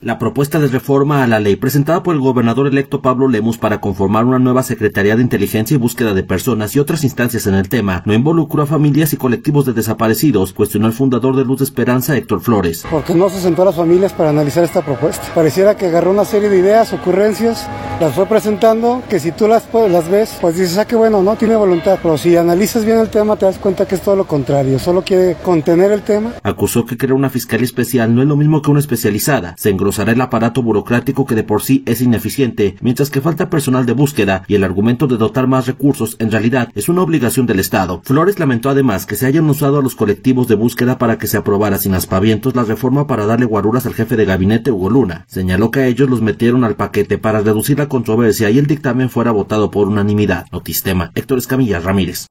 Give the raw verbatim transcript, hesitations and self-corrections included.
La propuesta de reforma a la ley presentada por el gobernador electo Pablo Lemus para conformar una nueva Secretaría de Inteligencia y Búsqueda de Personas y otras instancias en el tema no involucró a familias y colectivos de desaparecidos, cuestionó el fundador de Luz de Esperanza, Héctor Flores. Porque no se sentó a las familias para analizar esta propuesta. Pareciera que agarró una serie de ideas, ocurrencias, las fue presentando, que si tú las, las ves, pues dices, ah, qué bueno, no tiene voluntad. Pero si analizas bien el tema, te das cuenta que es todo lo contrario, solo quiere contener el tema. Acusó que crear una fiscalía especial no es lo mismo que una especializada. Se engrosará el aparato burocrático que de por sí es ineficiente, mientras que falta personal de búsqueda, y el argumento de dotar más recursos en realidad es una obligación del Estado. Flores lamentó además que se hayan usado a los colectivos de búsqueda para que se aprobara sin aspavientos la reforma para darle guaruras al jefe de gabinete Hugo Luna. Señaló que a ellos los metieron al paquete para reducir la controversia y el dictamen fuera votado por unanimidad. Notistema, Héctor Escamilla Ramírez.